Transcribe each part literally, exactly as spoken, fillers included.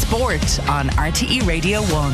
Sport on R T E Radio one.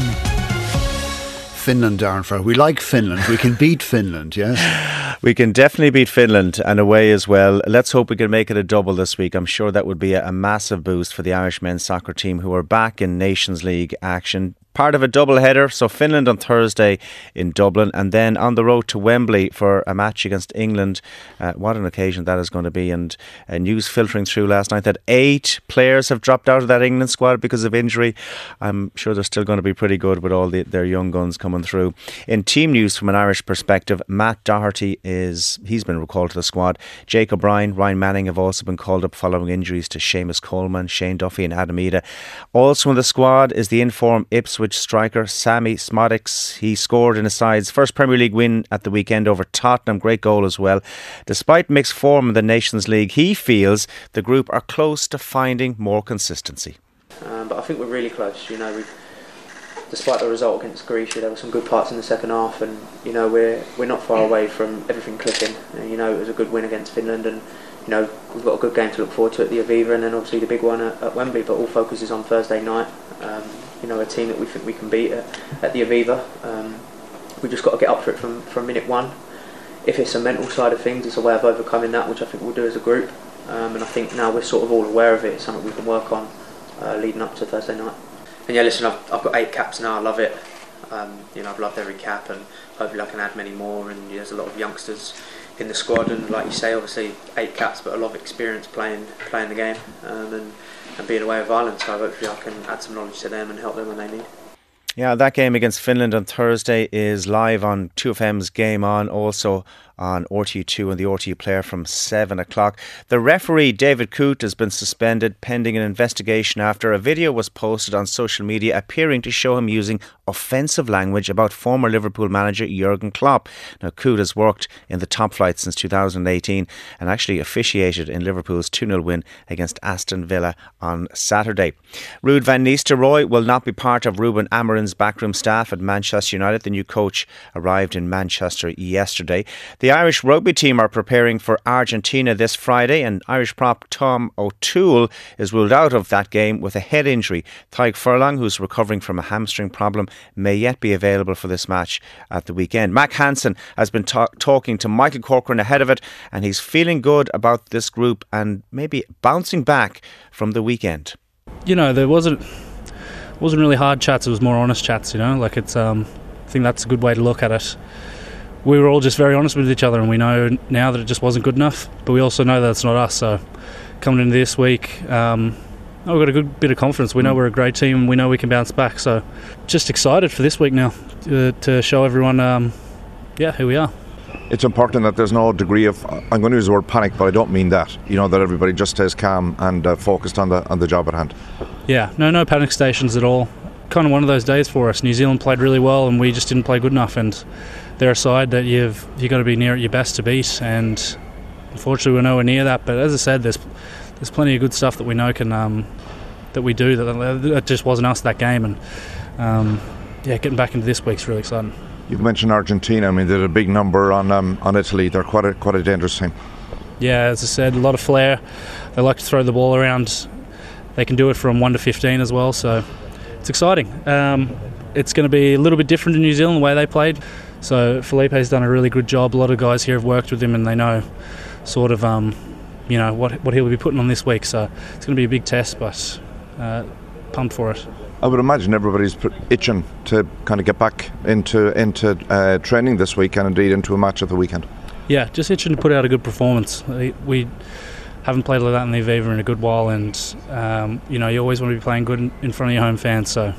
Finland, Darren Farr. We like Finland. We can beat Finland, yes? We can definitely beat Finland and away as well. Let's hope we can make it a double this week. I'm sure that would be a, a massive boost for the Irish men's soccer team, who are back in Nations League action. Part of a double header, so Finland on Thursday in Dublin, and then on the road to Wembley for a match against England. Uh, what an occasion that is going to be. And uh, news filtering through last night that eight players have dropped out of that England squad because of injury. I'm sure they're still going to be pretty good with all the, their young guns coming through. In team news from an Irish perspective, Matt Doherty is he's been recalled to the squad. Jake O'Brien, Ryan Manning have also been called up following injuries to Seamus Coleman, Shane Duffy and Adam Ida. Also in the squad is the in-form Ipswich striker Sammy Smodics. He scored in his side's first Premier League win at the weekend over Tottenham. Great goal as well. Despite mixed form in the Nations League, he feels the group are close to finding more consistency. Um, but I think we're really close. You know, we've, despite the result against Greece, there were some good parts in the second half, and you know we're we're not far away from everything clicking. And, you know, it was a good win against Finland, and you know we've got a good game to look forward to at the Aviva, and then obviously the big one at, at Wembley. But all focus is on Thursday night. Um, you know, a team that we think we can beat at, at the Aviva. Um, we've just got to get up for it from, from minute one. If it's a mental side of things, it's a way of overcoming that, which I think we'll do as a group. Um, and I think now we're sort of all aware of it. It's something we can work on uh, leading up to Thursday night. And yeah, listen, I've, I've got eight caps now. I love it. Um, you know, I've loved every cap, and hopefully I can add many more. And there's a lot of youngsters in the squad, and like you say, obviously eight caps, but a lot of experience playing playing the game. Um, and and being away of Ireland, so hopefully I can add some knowledge to them and help them when they need. Yeah, that game against Finland on Thursday is live on two F M's Game On, also on R T E two and the R T E Player from seven o'clock. The referee, David Coote, has been suspended pending an investigation after a video was posted on social media appearing to show him using offensive language about former Liverpool manager Jurgen Klopp. Now, Coote has worked in the top flight since two thousand eighteen and actually officiated in Liverpool's two nil win against Aston Villa on Saturday. Ruud van Nistelrooy will not be part of Ruben Amorim's backroom staff at Manchester United. The new coach arrived in Manchester yesterday. The Irish rugby team are preparing for Argentina this Friday, and Irish prop Tom O'Toole is ruled out of that game with a head injury. Tadhg Furlong, who's recovering from a hamstring problem, may yet be available for this match at the weekend. Mac Hansen has been ta- talking to Michael Corcoran ahead of it, and he's feeling good about this group and maybe bouncing back from the weekend. You know, there wasn't wasn't really hard chats, it was more honest chats, you know, like it's um, I think that's a good way to look at it. We were all just very honest with each other, and we know now that it just wasn't good enough, but we also know that it's not us. So coming into this week, um, oh, we've got a good bit of confidence. We know we're a great team, and we know we can bounce back. So just excited for this week now to, to show everyone um, yeah, who we are. It's important that there's no degree of, I'm going to use the word panic, but I don't mean that, you know, that everybody just stays calm and uh, focused on the on the job at hand. Yeah, no no panic stations at all. Kind of one of those days for us. New Zealand played really well, and we just didn't play good enough, and they're a side that you've you got to be near at your best to beat, and unfortunately we're nowhere near that. But as I said, there's there's plenty of good stuff that we know can um, that we do that, that just wasn't us that game, and um, yeah, getting back into this week's really exciting. You've mentioned Argentina. I mean, they did a big number on um, on Italy. They're quite a quite a dangerous team. Yeah, as I said, a lot of flair. They like to throw the ball around. They can do it from one to fifteen as well, so it's exciting. Um, it's going to be a little bit different in New Zealand the way they played. So Felipe's done a really good job. A lot of guys here have worked with him, and they know sort of um, you know what what he'll be putting on this week. So it's going to be a big test, but uh, pumped for it. I would imagine everybody's itching to kind of get back into into uh, training this week, and indeed into a match at the weekend. Yeah, just itching to put out a good performance. We haven't played like that in the Aviva in a good while, and um, you know you always want to be playing good in front of your home fans. So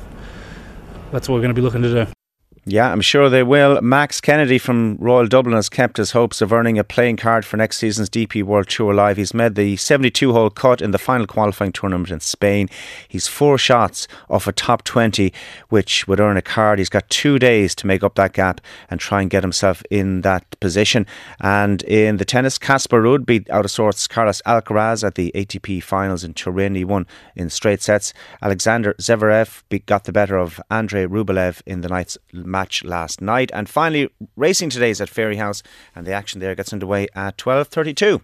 that's what we're going to be looking to do. Yeah, I'm sure they will. Max Kennedy from Royal Dublin has kept his hopes of earning a playing card for next season's D P World Tour alive. He's made the seventy-two hole cut in the final qualifying tournament in Spain. He's four shots off a top twenty, which would earn a card. He's got two days to make up that gap and try and get himself in that position. And in the tennis, Casper Ruud beat out of sorts Carlos Alcaraz at the A T P finals in Turin. He won in straight sets. Alexander Zverev beat, got the better of Andrei Rublev in the night's match last night. And finally, racing today is at Fairyhouse, and the action there gets underway at twelve thirty-two.